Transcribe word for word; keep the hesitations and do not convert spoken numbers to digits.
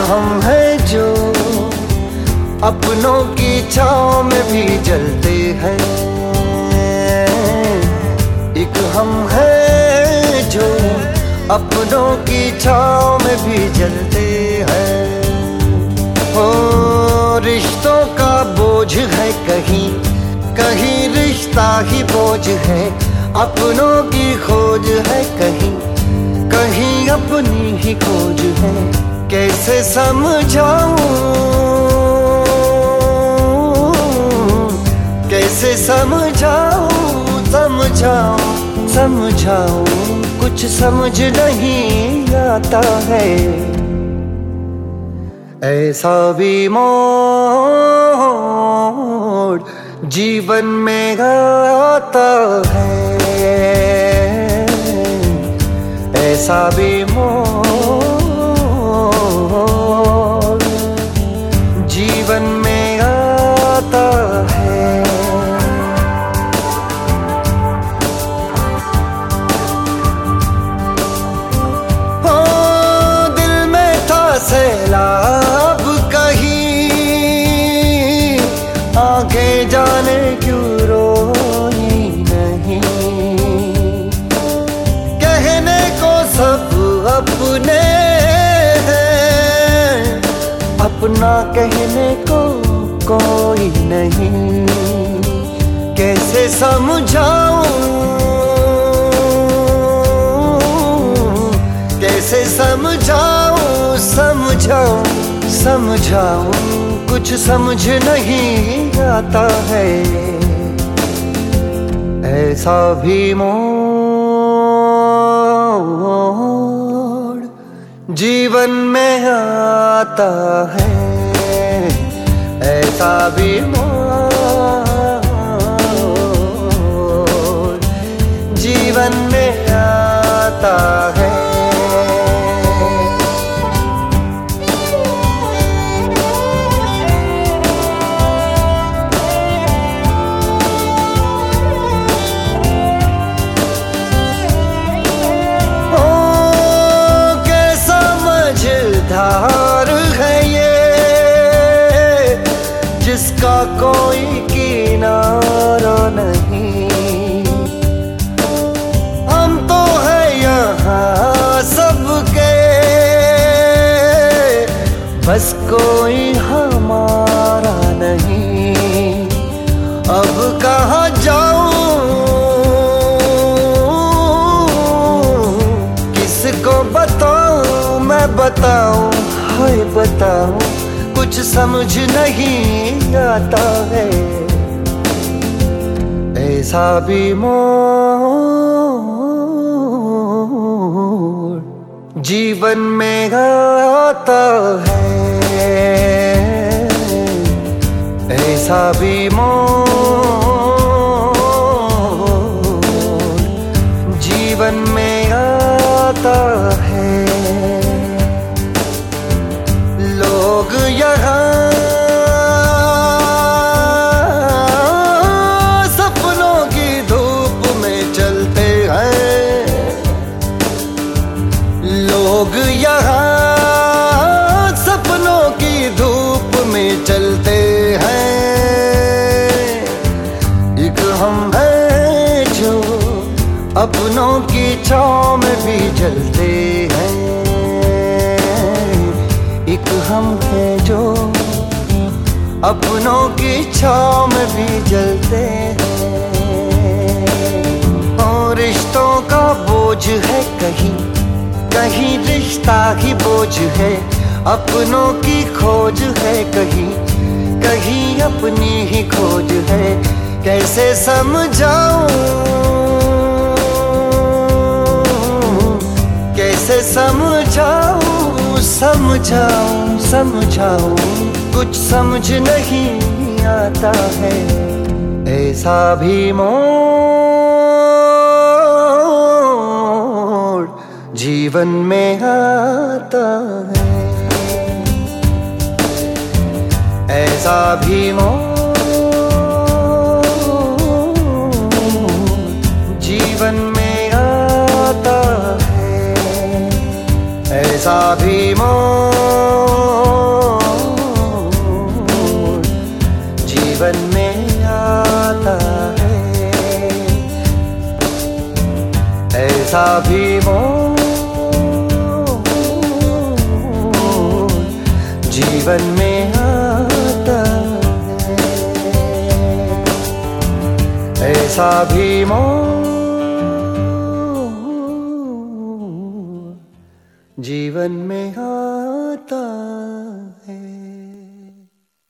हम हैं जो अपनों की छाँव में भी जलते हैं, एक हम हैं जो अपनों की छाँव में भी जलते हैं। ओ रिश्तों का बोझ है कहीं कहीं रिश्ता ही बोझ है, अपनों की खोज है कहीं कहीं अपनी ही खोज है। कैसे समझाऊं कैसे समझाऊं समझाऊं समझाऊं कुछ समझ नहीं आता है। ऐसा भी मोड़ जीवन में आता है, ऐसा भी मोड़ जीवन में आता है। हो दिल में था सैलाब कहीं, आगे जाने क्यों रोई नहीं, कहने को सब अपने हैं, अपना कहने को कोई नहीं। कैसे समझाऊं कैसे समझाऊं समझाऊं समझाऊं कुछ समझ नहीं आता है। ऐसा भी मोड़ जीवन में आता है, ऐसा भी मोड़ जीवन में आता है। धार है ये जिसका कोई किनारा नहीं, हम तो है यहाँ सबके, बस कोई हमारा नहीं। अब कहाँ जाऊँ किसको बताऊँ मैं बताऊँ हाय बताऊँ कुछ समझ नहीं आता है। ऐसा भी मोड़ जीवन में आता है, ऐसा भी मोड़ जीवन में आता है। लोग यहाँ सपनों की धूप में चलते हैं, लोग यहाँ सपनों की धूप में चलते हैं, एक हम हैं जो अपनों की छाँव में भी जलते हैं, एक हम हैं जो अपनों की छाँव में भी जलते हैं। और रिश्तों का बोझ है कहीं कहीं रिश्ता ही बोझ है, अपनों की खोज है कहीं कहीं अपनी ही खोज है। कैसे समझाऊं कैसे समझाऊं समझाऊं समझाऊं कुछ समझ नहीं आता है। ऐसा भी मोड़ जीवन में आता है, ऐसा भी मोड़ जीवन में आता है, ऐसा भी मोड़ भी मोड़ जीवन में आता है, ऐसा भी मोड़ जीवन में आता है।